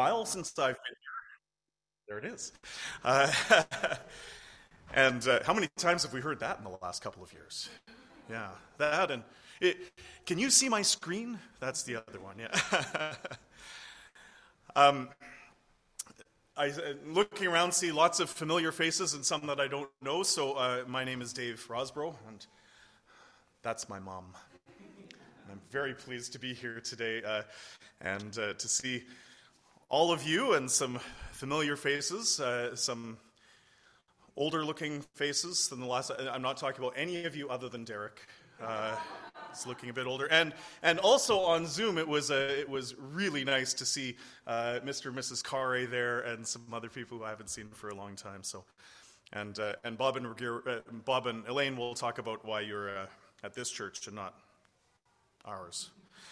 while since I've been here. There it is. Uh, and how many times have we heard that in the last couple of years? Yeah, that and it. Can you see my screen? That's the other one. Yeah. Looking around, see lots of familiar faces and some that I don't know. So my name is Dave Rosbrough, and that's my mom. And I'm very pleased to be here today and to see all of you and some familiar faces, some older-looking faces than the last. I'm not talking about any of you other than Derek. He's looking a bit older, and also on Zoom, it was really nice to see Mr. and Mrs. Carre there, and some other people who I haven't seen for a long time. So, and Bob and Elaine will talk about why you're at this church and not ours.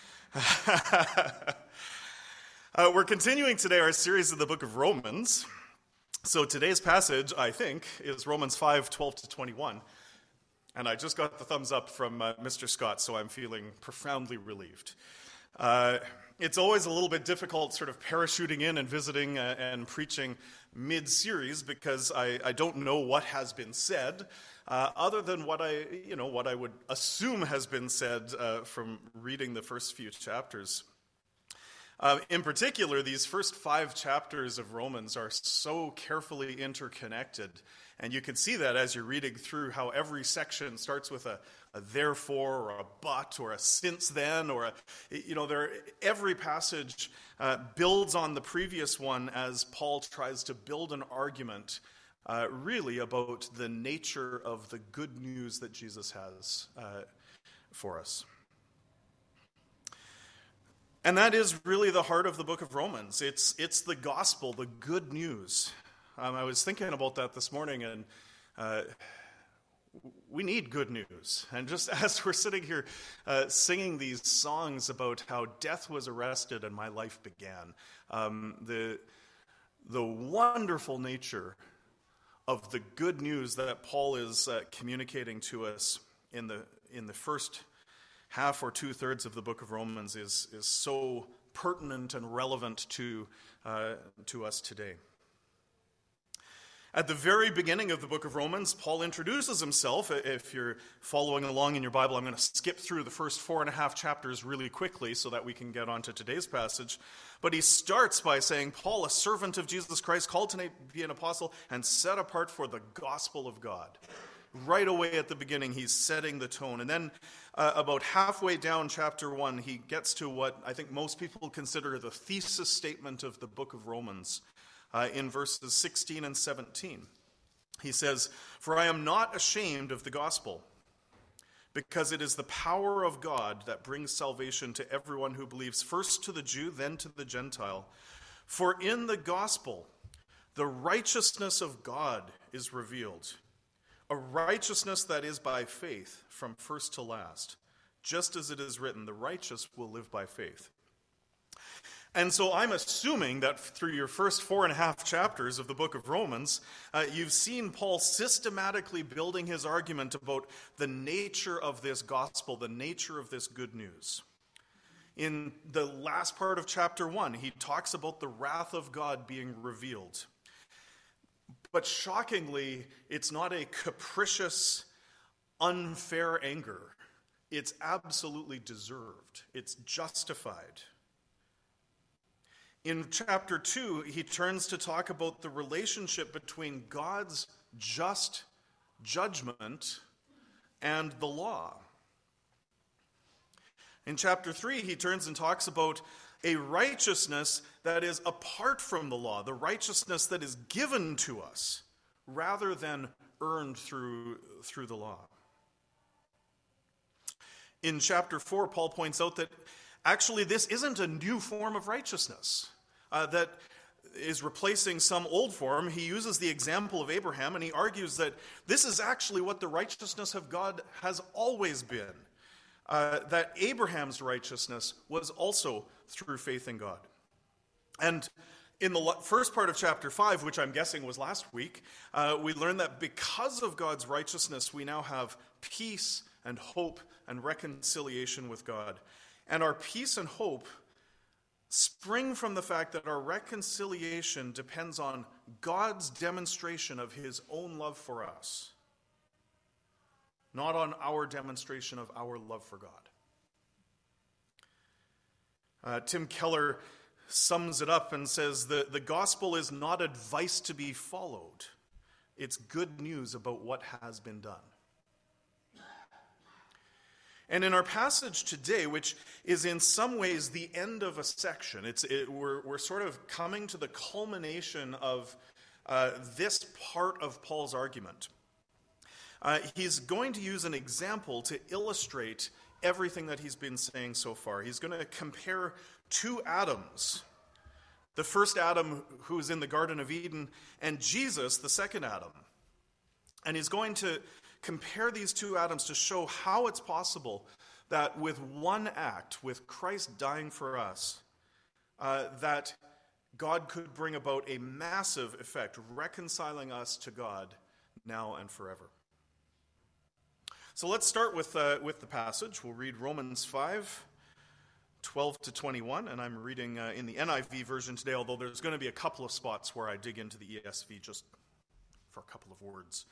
We're continuing today our series of the book of Romans. So today's passage, I think, is Romans 5:12-21. And I just got the thumbs up from Mr. Scott, so I'm feeling profoundly relieved. It's always a little bit difficult sort of parachuting in and visiting and preaching mid-series because I don't know what has been said, other than what I would assume has been said from reading the first few chapters. In particular, these first 5 chapters of Romans are so carefully interconnected, and you can see that as you're reading through how every section starts with a therefore or a but or a since then or every passage builds on the previous one as Paul tries to build an argument really about the nature of the good news that Jesus has for us. And that is really the heart of the book of Romans. It's the gospel, the good news. I was thinking about that this morning, and we need good news. And just as we're sitting here singing these songs about how death was arrested and my life began, the wonderful nature of the good news that Paul is communicating to us in the first half or 2/3 of the book of Romans is so pertinent and relevant to us today. At the very beginning of the book of Romans, Paul introduces himself. If you're following along in your Bible, I'm going to skip through the first 4.5 chapters really quickly so that we can get on to today's passage. But he starts by saying, Paul, a servant of Jesus Christ, called to be an apostle and set apart for the gospel of God. Right away at the beginning, he's setting the tone. And then about halfway down chapter 1, he gets to what I think most people consider the thesis statement of the book of Romans in verses 16 and 17. He says, "For I am not ashamed of the gospel, because it is the power of God that brings salvation to everyone who believes, first to the Jew, then to the Gentile. For in the gospel, the righteousness of God is revealed, a righteousness that is by faith from first to last, just as it is written, the righteous will live by faith." And so I'm assuming that through your first 4.5 chapters of the book of Romans, you've seen Paul systematically building his argument about the nature of this gospel, the nature of this good news. In the last part of chapter 1, he talks about the wrath of God being revealed. But shockingly, it's not a capricious, unfair anger. It's absolutely deserved. It's justified. In chapter 2, he turns to talk about the relationship between God's just judgment and the law. In chapter 3, he turns and talks about a righteousness that is apart from the law, the righteousness that is given to us rather than earned through the law. In chapter 4, Paul points out that actually this isn't a new form of righteousness that is replacing some old form. He uses the example of Abraham, and he argues that this is actually what the righteousness of God has always been. That Abraham's righteousness was also through faith in God. And in the first part of chapter 5, which I'm guessing was last week, we learned that because of God's righteousness, we now have peace and hope and reconciliation with God. And our peace and hope spring from the fact that our reconciliation depends on God's demonstration of his own love for us, not on our demonstration of our love for God. Tim Keller sums it up and says, the gospel is not advice to be followed. It's good news about what has been done. And in our passage today, which is in some ways the end of a section, we're sort of coming to the culmination of this part of Paul's argument. He's going to use an example to illustrate everything that he's been saying so far. He's going to compare two Adams. The first Adam who was in the Garden of Eden, and Jesus, the second Adam. And he's going to compare these two Adams to show how it's possible that with one act, with Christ dying for us, that God could bring about a massive effect, reconciling us to God now and forever. So let's start with the passage. We'll read Romans 5, 12 to 21, and I'm reading in the NIV version today, although there's going to be a couple of spots where I dig into the ESV just for a couple of words.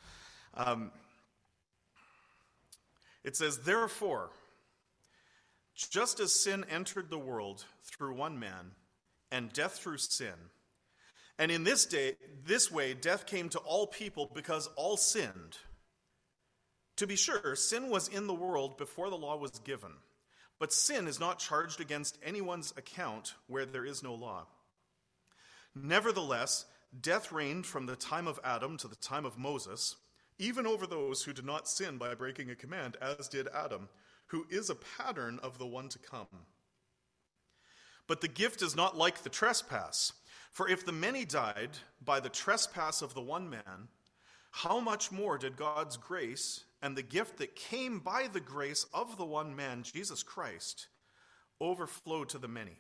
It says, "Therefore, just as sin entered the world through one man, and death through sin, and in this way death came to all people because all sinned. To be sure, sin was in the world before the law was given, but sin is not charged against anyone's account where there is no law. Nevertheless, death reigned from the time of Adam to the time of Moses, even over those who did not sin by breaking a command, as did Adam, who is a pattern of the one to come. But the gift is not like the trespass. For if the many died by the trespass of the one man, how much more did God's grace and the gift that came by the grace of the one man, Jesus Christ, overflow to the many?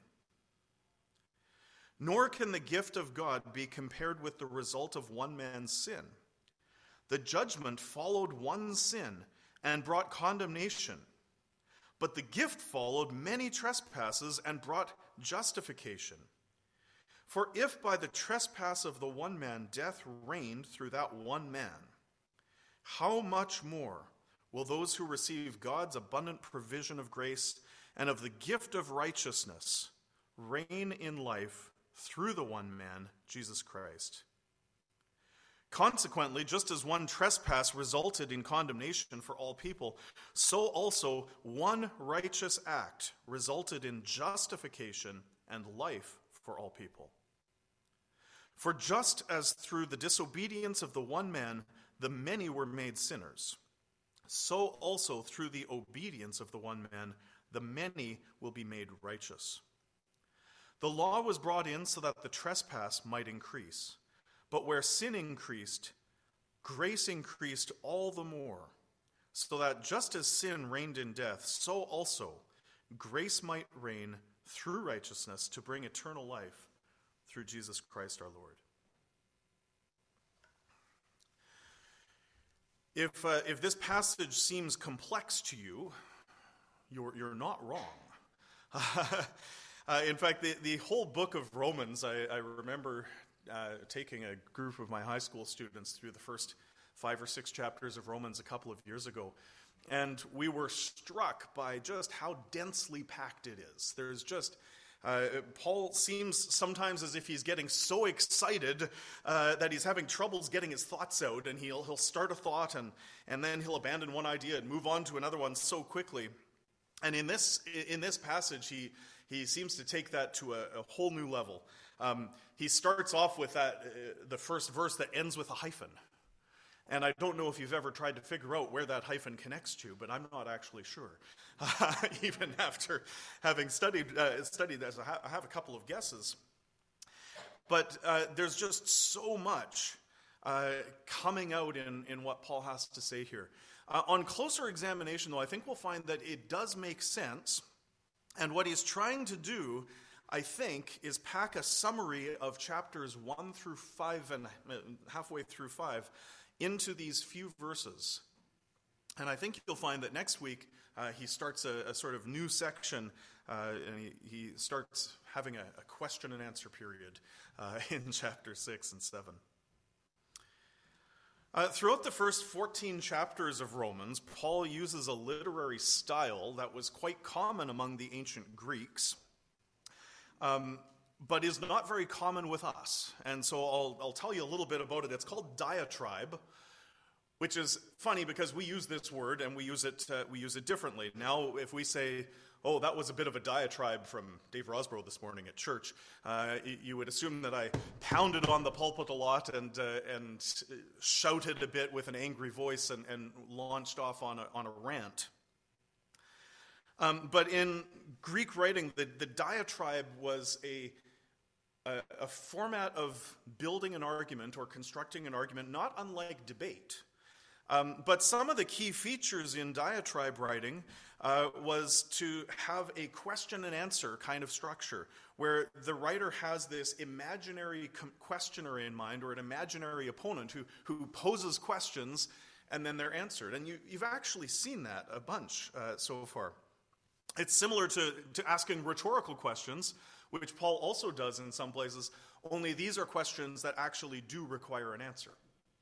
Nor can the gift of God be compared with the result of one man's sin. The judgment followed one sin and brought condemnation, but the gift followed many trespasses and brought justification. For if by the trespass of the one man death reigned through that one man, how much more will those who receive God's abundant provision of grace and of the gift of righteousness reign in life through the one man, Jesus Christ? Consequently, just as one trespass resulted in condemnation for all people, so also one righteous act resulted in justification and life for all people. For just as through the disobedience of the one man the many were made sinners, so also through the obedience of the one man the many will be made righteous. The law was brought in so that the trespass might increase. But where sin increased, grace increased all the more, so that just as sin reigned in death, so also grace might reign through righteousness to bring eternal life through Jesus Christ our Lord. If this passage seems complex to you, you're not wrong. In fact, the whole book of Romans, I remember taking a group of my high school students through the first 5 or 6 chapters of Romans a couple of years ago, and we were struck by just how densely packed it is. There's just Paul seems sometimes as if he's getting so excited that he's having troubles getting his thoughts out, and he'll start a thought and then he'll abandon one idea and move on to another one so quickly. And in this passage, he seems to take that to a whole new level. He starts off with the first verse that ends with a hyphen. And I don't know if you've ever tried to figure out where that hyphen connects to, but I'm not actually sure. Even after having studied this, I have a couple of guesses. But there's just so much coming out in what Paul has to say here. On closer examination, though, I think we'll find that it does make sense. And what he's trying to do, I think, is pack a summary of chapters 1 through 5 and halfway through 5 into these few verses. And I think you'll find that next week he starts a sort of new section, and he starts having a question and answer period in chapter 6 and 7. Throughout the first 14 chapters of Romans, Paul uses a literary style that was quite common among the ancient Greeks, but is not very common with us. And so I'll tell you a little bit about it. It's called diatribe, which is funny because we use this word and we use it differently. Now, if we say, "Oh, that was a bit of a diatribe from Dave Rosborough this morning at church," you would assume that I pounded on the pulpit a lot and shouted a bit with an angry voice and launched off on a rant. But in Greek writing, the diatribe was a format of building an argument or constructing an argument, not unlike debate. But some of the key features in diatribe writing was to have a question and answer kind of structure, where the writer has this imaginary questioner in mind, or an imaginary opponent who poses questions, and then they're answered. And you've actually seen that a bunch so far. It's similar to asking rhetorical questions, which Paul also does in some places, only these are questions that actually do require an answer.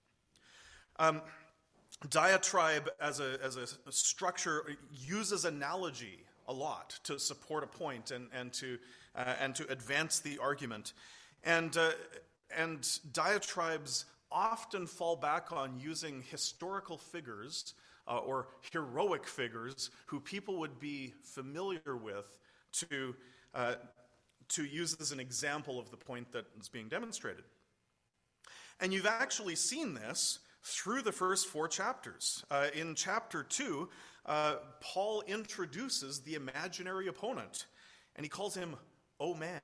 Diatribe as a structure uses analogy a lot to support a point and to advance the argument, and diatribes often fall back on using historical figures or heroic figures who people would be familiar with to use as an example of the point that is being demonstrated. And you've actually seen this through the first 4 chapters. In chapter 2, Paul introduces the imaginary opponent, and he calls him, "Oh man."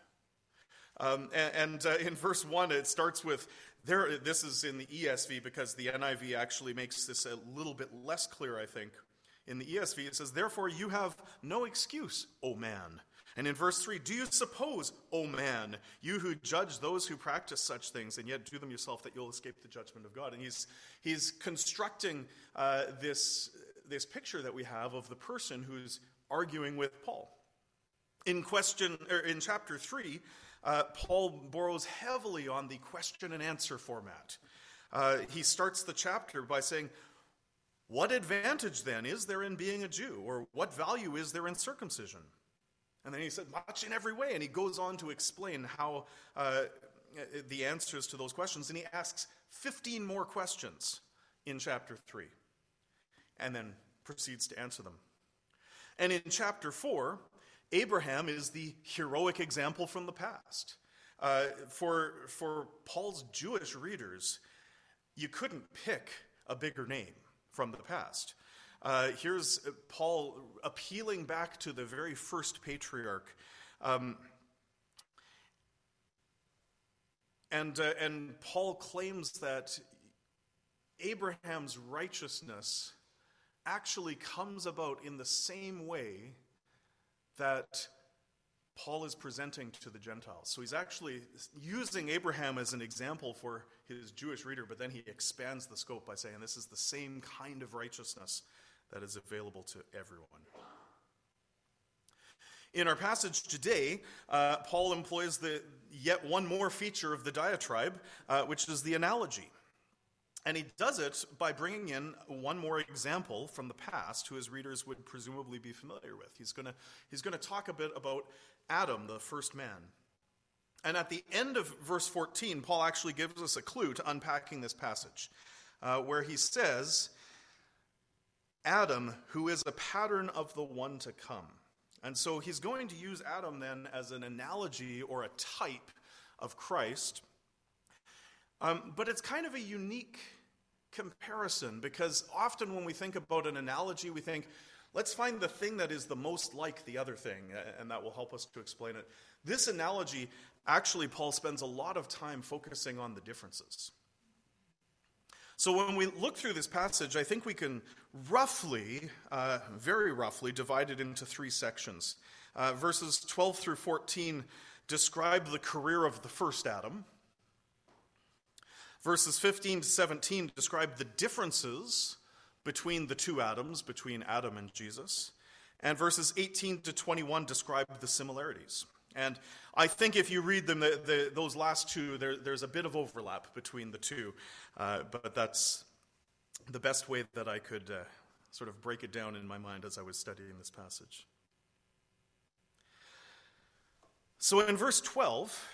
In verse 1, it starts with, this is in the ESV because the NIV actually makes this a little bit less clear, I think. In the ESV, it says, "Therefore you have no excuse, O man." And in verse 3, "Do you suppose, O man, you who judge those who practice such things, and yet do them yourself, that you'll escape the judgment of God?" And he's constructing this picture that we have of the person who's arguing with Paul. In chapter 3, Paul borrows heavily on the question and answer format. He starts the chapter by saying, "What advantage then is there in being a Jew? Or what value is there in circumcision?" And then he said, "Much in every way." And he goes on to explain how the answers to those questions. And he asks 15 more questions in chapter 3. And then proceeds to answer them. And in chapter 4, Abraham is the heroic example from the past. For Paul's Jewish readers, you couldn't pick a bigger name from the past. Here's Paul appealing back to the very first patriarch. And Paul claims that Abraham's righteousness actually comes about in the same way that Paul is presenting to the Gentiles. So he's actually using Abraham as an example for his Jewish reader, but then he expands the scope by saying this is the same kind of righteousness that is available to everyone. In our passage today, Paul employs yet one more feature of the diatribe, which is the analogy. And he does it by bringing in one more example from the past who his readers would presumably be familiar with. He's going to talk a bit about Adam, the first man. And at the end of verse 14, Paul actually gives us a clue to unpacking this passage, where he says, "Adam, who is a pattern of the one to come." And so he's going to use Adam then as an analogy or a type of Christ. But it's kind of a unique comparison, because often when we think about an analogy, we think, let's find the thing that is the most like the other thing, and that will help us to explain it. This analogy, actually, Paul spends a lot of time focusing on the differences. So when we look through this passage, I think we can roughly, very roughly, divide it into 3 sections. Verses 12 through 14 describe the career of the first Adam. Verses 15 to 17 describe the differences between the 2 Adams, between Adam and Jesus. And verses 18 to 21 describe the similarities. And I think if you read them, those last two, there's a bit of overlap between the two, but that's the best way that I could sort of break it down in my mind as I was studying this passage. So in verse 12,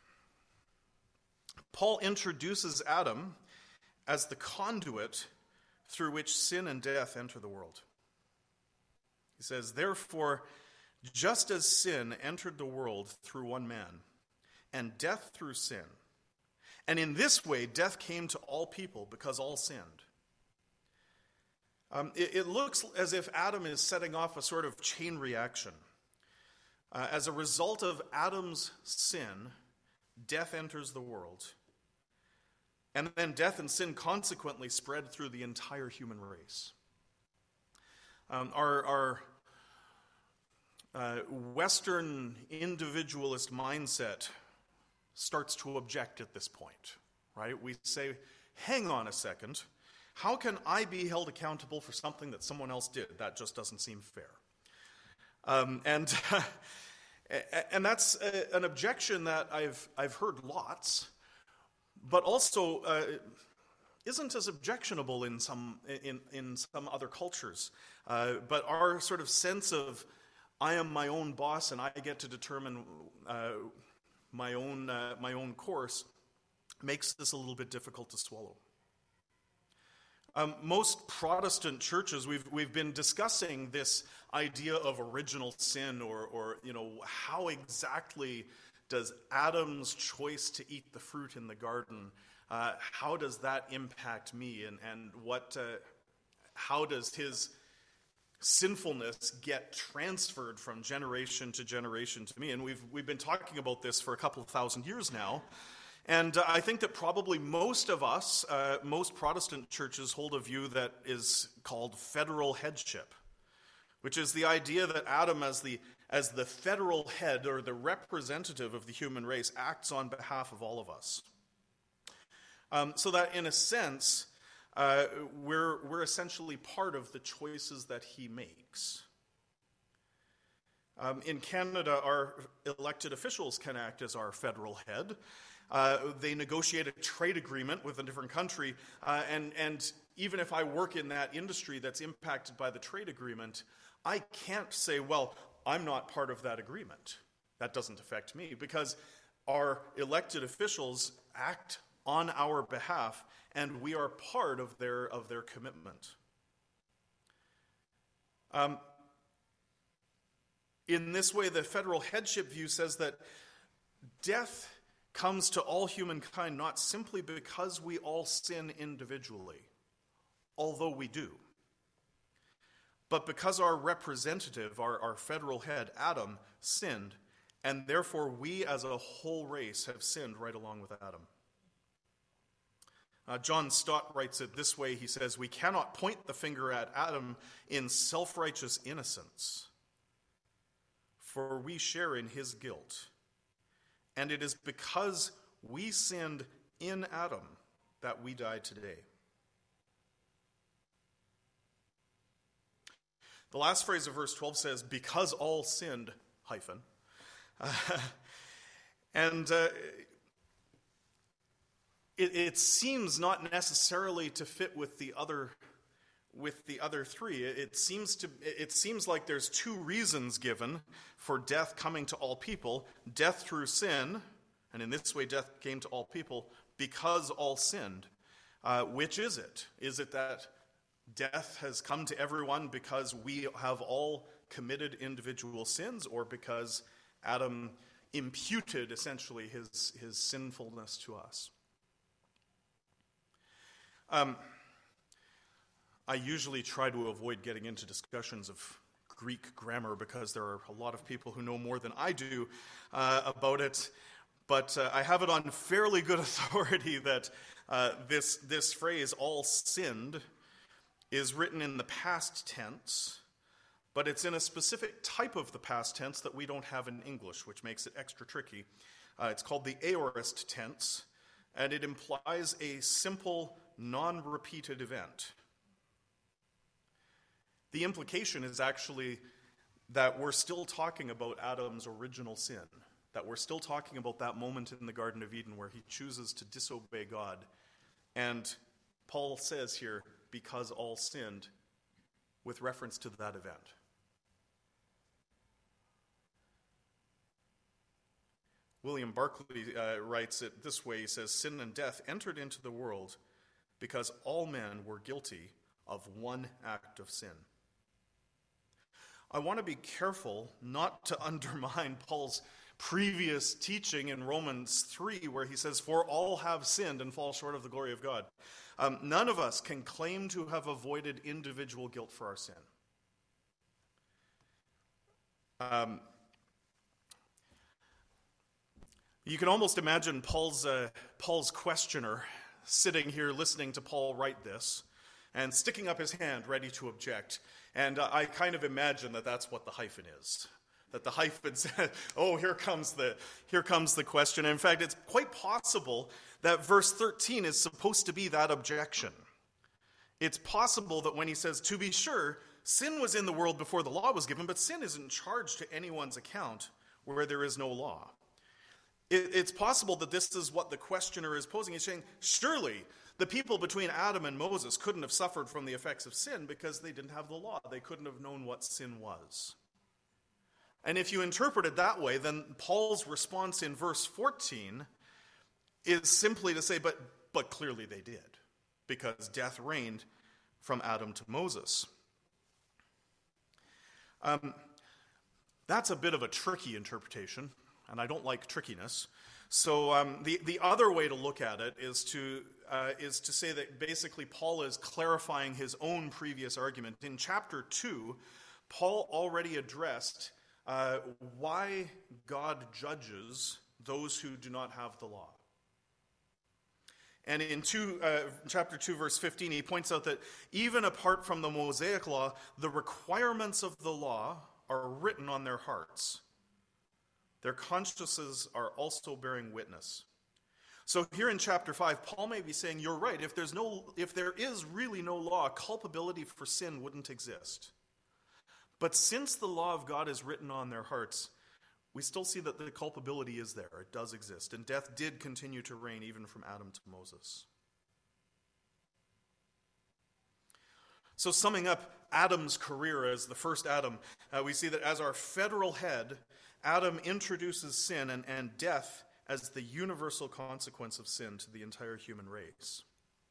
Paul introduces Adam as the conduit through which sin and death enter the world. He says, "Therefore, just as sin entered the world through one man, and death through sin, and in this way death came to all people because all sinned." It looks as if Adam is setting off a sort of chain reaction. As a result of Adam's sin, death enters the world. And then death and sin consequently spread through the entire human race. Our Western individualist mindset starts to object at this point, right? We say, hang on a second, how can I be held accountable for something that someone else did? That just doesn't seem fair. And that's an objection that I've heard lots, but also isn't as objectionable in some other cultures. But our sort of sense of I am my own boss and I get to determine my own course makes this a little bit difficult to swallow. Most Protestant churches, we've been discussing this idea of original sin, or how exactly does Adam's choice to eat the fruit in the garden, how does that impact me, and how does his sinfulness get transferred from generation to generation to me? And we've been talking about this for a couple of thousand years now. And I think that probably most of us, most Protestant churches hold a view that is called federal headship, which is the idea that Adam, as the federal head or the representative of the human race, acts on behalf of all of us. So that in a sense, we're essentially part of the choices that he makes. In Canada, our elected officials can act as our federal head. They negotiate a trade agreement with a different country, and even if I work in that industry that's impacted by the trade agreement, I can't say, well, I'm not part of that agreement. That doesn't affect me, because our elected officials act on our behalf, and we are part of their commitment. In this way, the federal headship view says that death comes to all humankind not simply because we all sin individually, although we do, but because our representative, our federal head, Adam, sinned, and therefore we as a whole race have sinned right along with Adam. John Stott writes it this way. He says, "We cannot point the finger at Adam in self-righteous innocence, for we share in his guilt. And it is because we sinned in Adam that we die today." The last phrase of verse 12 says, "because all sinned, hyphen." It seems not necessarily to fit with the other three. It seems like there's two reasons given for death coming to all people: death through sin, and in this way death came to all people because all sinned. Which is it? Is it that death has come to everyone because we have all committed individual sins, or because Adam imputed essentially his sinfulness to us? I usually try to avoid getting into discussions of Greek grammar because there are a lot of people who know more than I do about it. But I have it on fairly good authority that this phrase, "all sinned," is written in the past tense, but it's in a specific type of the past tense that we don't have in English, which makes it extra tricky. It's called the aorist tense, and it implies a simple, non-repeated event. The implication is actually that we're still talking about Adam's original sin, that we're still talking about that moment in the Garden of Eden where he chooses to disobey God. And Paul says here, because all sinned, with reference to that event. William Barclay writes it this way. He says, sin and death entered into the world because all men were guilty of one act of sin. I want to be careful not to undermine Paul's previous teaching in Romans 3, where he says, for all have sinned and fall short of the glory of God. None of us can claim to have avoided individual guilt for our sin. You can almost imagine Paul's questioner sitting here listening to Paul write this and sticking up his hand ready to object. And I kind of imagine that that's what the hyphen is. That the hyphen said, oh, here comes the question. And in fact, it's quite possible that verse 13 is supposed to be that objection. It's possible that when he says, to be sure, sin was in the world before the law was given, but sin isn't charged to anyone's account where there is no law. It's possible that this is what the questioner is posing. He's saying, surely the people between Adam and Moses couldn't have suffered from the effects of sin because they didn't have the law. They couldn't have known what sin was. And if you interpret it that way, then Paul's response in verse 14 is simply to say, but clearly they did, because death reigned from Adam to Moses. That's a bit of a tricky interpretation, and I don't like trickiness. So the other way to look at it is to say that basically Paul is clarifying his own previous argument. In chapter 2, Paul already addressed why God judges those who do not have the law. And in chapter 2, verse 15, he points out that even apart from the Mosaic law, the requirements of the law are written on their hearts. Their consciences are also bearing witness. So here in chapter 5, Paul may be saying, you're right, if there is really no law, culpability for sin wouldn't exist. But since the law of God is written on their hearts, we still see that the culpability is there. It does exist. And death did continue to reign even from Adam to Moses. So summing up Adam's career as the first Adam, we see that as our federal head, Adam introduces sin and death as the universal consequence of sin to the entire human race.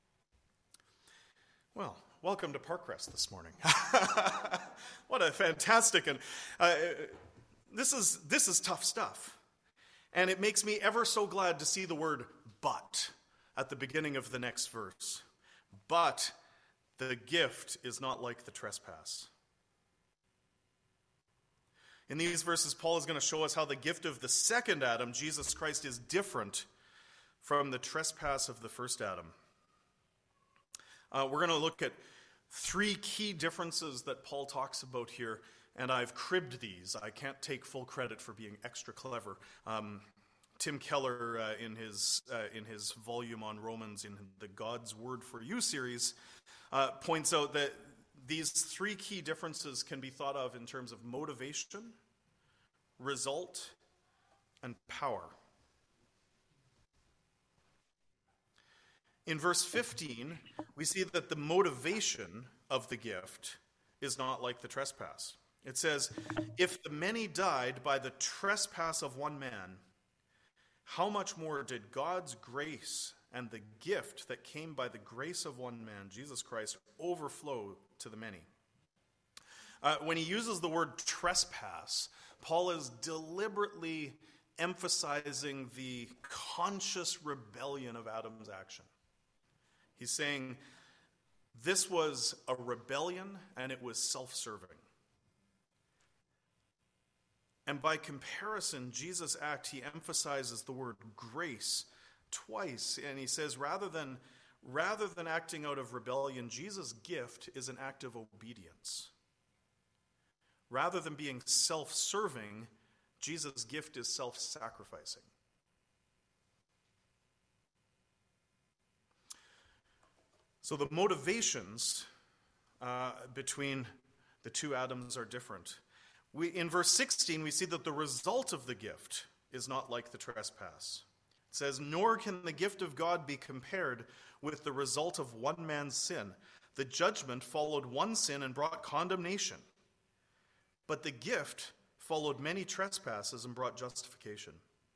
Well, welcome to Parkrest this morning. What a fantastic, and this is tough stuff. And it makes me ever so glad to see the word but at the beginning of the next verse. But the gift is not like the trespass. In these verses, Paul is going to show us how the gift of the second Adam, Jesus Christ, is different from the trespass of the first Adam. We're going to look at three key differences that Paul talks about here, and I've cribbed these. I can't take full credit for being extra clever. Tim Keller, in his volume on Romans in the God's Word for You series, points out that these three key differences can be thought of in terms of motivation, result, and power. In verse 15, we see that the motivation of the gift is not like the trespass. It says, if the many died by the trespass of one man, how much more did God's grace and the gift that came by the grace of one man, Jesus Christ, overflow to the many? When he uses the word trespass, Paul is deliberately emphasizing the conscious rebellion of Adam's action. He's saying this was a rebellion and it was self-serving. And by comparison, Jesus' act, he emphasizes the word grace twice. And he says rather than acting out of rebellion, Jesus' gift is an act of obedience. Rather than being self-serving, Jesus' gift is self-sacrificing. So the motivations between the two Adams are different. In verse 16, we see that the result of the gift is not like the trespass. It says, "Nor can the gift of God be compared with the result of one man's sin. The judgment followed one sin and brought condemnation. But the gift followed many trespasses and brought justification."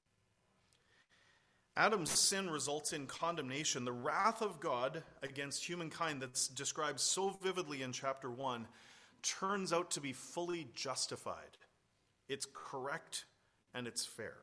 Adam's sin results in condemnation. The wrath of God against humankind that's described so vividly in chapter 1 turns out to be fully justified. It's correct and it's fair.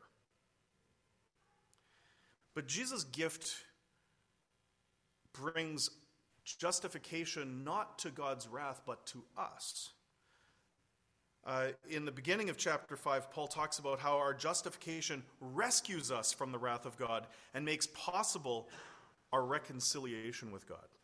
But Jesus' gift brings justification not to God's wrath, but to us. In the beginning of chapter 5, Paul talks about how our justification rescues us from the wrath of God and makes possible our reconciliation with God.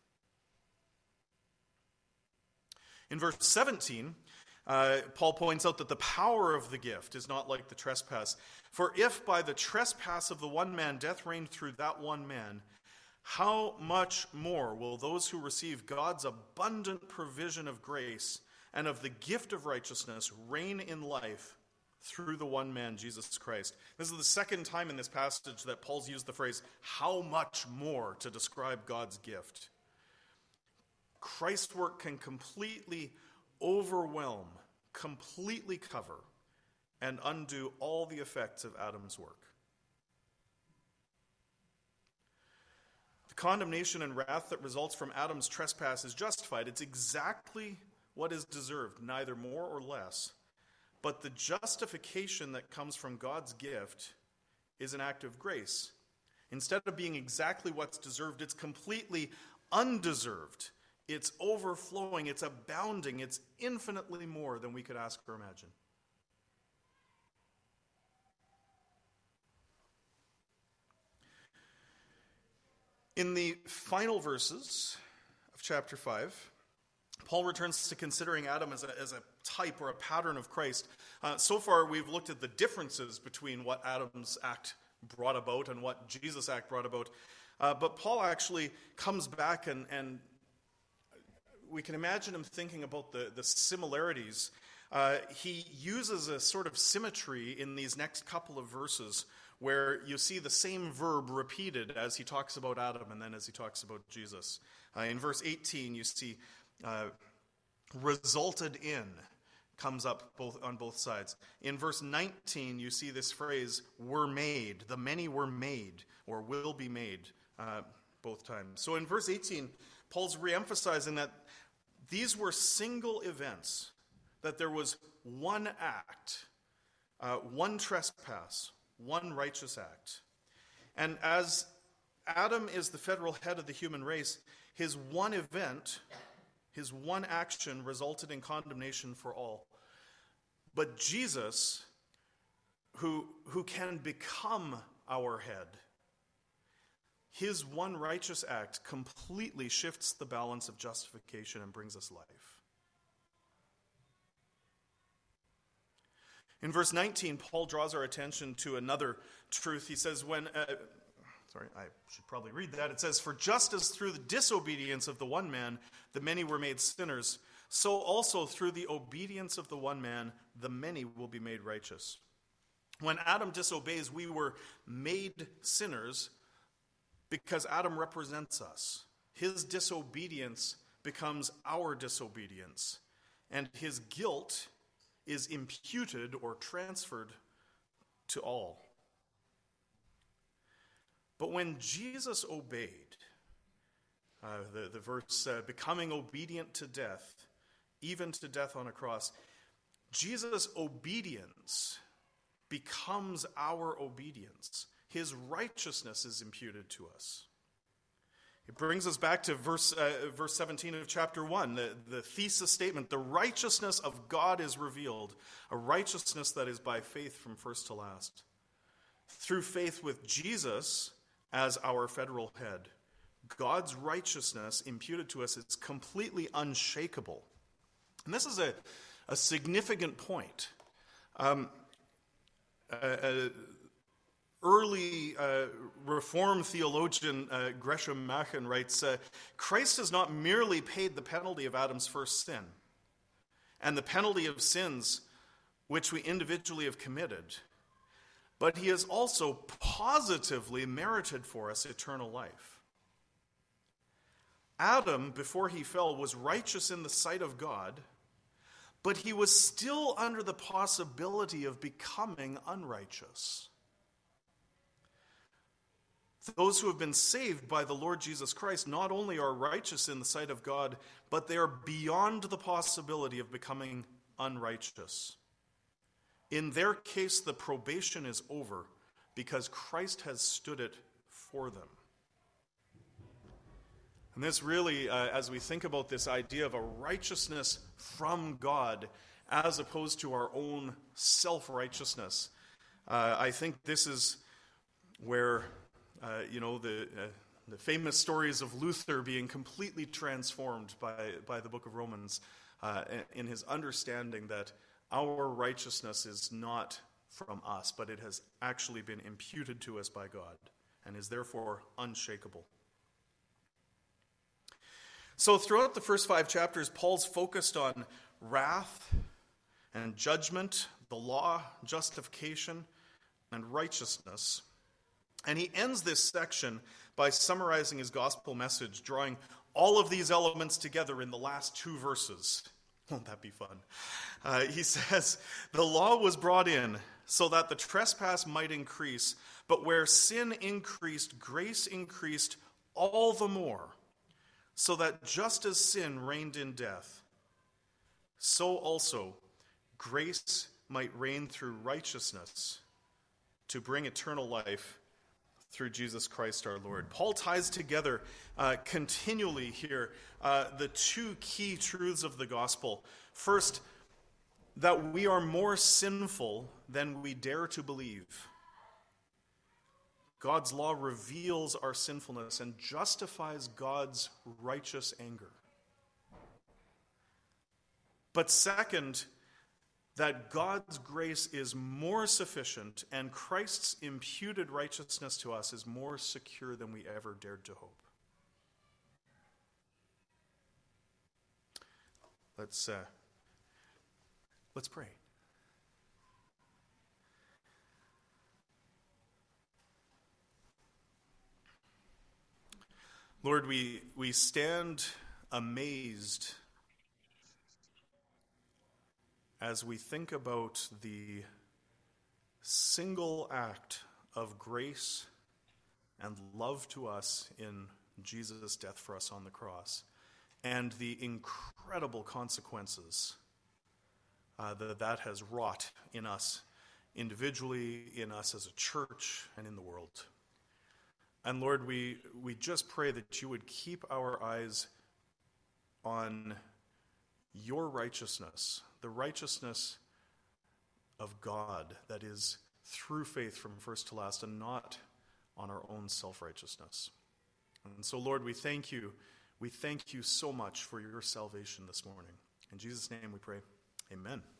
In verse 17, Paul points out that the power of the gift is not like the trespass. "For if by the trespass of the one man death reigned through that one man, how much more will those who receive God's abundant provision of grace and of the gift of righteousness reign in life through the one man, Jesus Christ?" This is the second time in this passage that Paul's used the phrase, "how much more," to describe God's gift. Christ's work can completely overwhelm, completely cover, and undo all the effects of Adam's work. The condemnation and wrath that results from Adam's trespass is justified. It's exactly what is deserved, neither more or less. But the justification that comes from God's gift is an act of grace. Instead of being exactly what's deserved, it's completely undeserved. It's overflowing, it's abounding, it's infinitely more than we could ask or imagine. In the final verses of chapter 5, Paul returns to considering Adam as a type or a pattern of Christ. So far, we've looked at the differences between what Adam's act brought about and what Jesus' act brought about. But Paul actually comes back and we can imagine him thinking about the similarities. He uses a sort of symmetry in these next couple of verses where you see the same verb repeated as he talks about Adam and then as he talks about Jesus. In verse 18, you see resulted in comes up on both sides. In verse 19, you see this phrase, were made. The many were made or will be made both times. So in verse 18, Paul's reemphasizing that these were single events, that there was one act, one trespass, one righteous act. And as Adam is the federal head of the human race, his one event, his one action resulted in condemnation for all. But Jesus, who can become our head, his one righteous act completely shifts the balance of justification and brings us life. In verse 19, Paul draws our attention to another truth. He says, I should probably read that. It says, "For just as through the disobedience of the one man, the many were made sinners, so also through the obedience of the one man, the many will be made righteous." When Adam disobeys, we were made sinners because Adam represents us. His disobedience becomes our disobedience, and his guilt is imputed or transferred to all. But when Jesus obeyed, the verse becoming obedient to death, even to death on a cross, Jesus' obedience becomes our obedience. His righteousness is imputed to us. It brings us back to verse 17 of chapter 1, the thesis statement, the righteousness of God is revealed, a righteousness that is by faith from first to last. Through faith with Jesus as our federal head, God's righteousness imputed to us is completely unshakable. And this is a significant point. Early Reformed theologian Gresham Machen writes, Christ has not merely paid the penalty of Adam's first sin and the penalty of sins which we individually have committed, but he has also positively merited for us eternal life. Adam, before he fell, was righteous in the sight of God, but he was still under the possibility of becoming unrighteous. Those who have been saved by the Lord Jesus Christ not only are righteous in the sight of God, but they are beyond the possibility of becoming unrighteous. In their case, the probation is over because Christ has stood it for them. And this really, as we think about this idea of a righteousness from God as opposed to our own self-righteousness, I think this is where, the famous stories of Luther being completely transformed by the book of Romans in his understanding that our righteousness is not from us, but it has actually been imputed to us by God and is therefore unshakable. So throughout the first 5 chapters, Paul's focused on wrath and judgment, the law, justification, and righteousness. And he ends this section by summarizing his gospel message, drawing all of these elements together in the last 2 verses. Won't that be fun? He says, "The law was brought in so that the trespass might increase, but where sin increased, grace increased all the more, so that just as sin reigned in death, so also grace might reign through righteousness to bring eternal life through Jesus Christ our Lord." Paul ties together continually here the 2 key truths of the gospel. First, that we are more sinful than we dare to believe. God's law reveals our sinfulness and justifies God's righteous anger. But second, that God's grace is more sufficient and Christ's imputed righteousness to us is more secure than we ever dared to hope. Let's pray. Lord, we stand amazed as we think about the single act of grace and love to us in Jesus' death for us on the cross, and the incredible consequences that has wrought in us individually, in us as a church, and in the world. And Lord, we just pray that you would keep our eyes on your righteousness, the righteousness of God that is through faith from first to last and not on our own self-righteousness. And so, Lord, we thank you. We thank you so much for your salvation this morning. In Jesus' name we pray. Amen.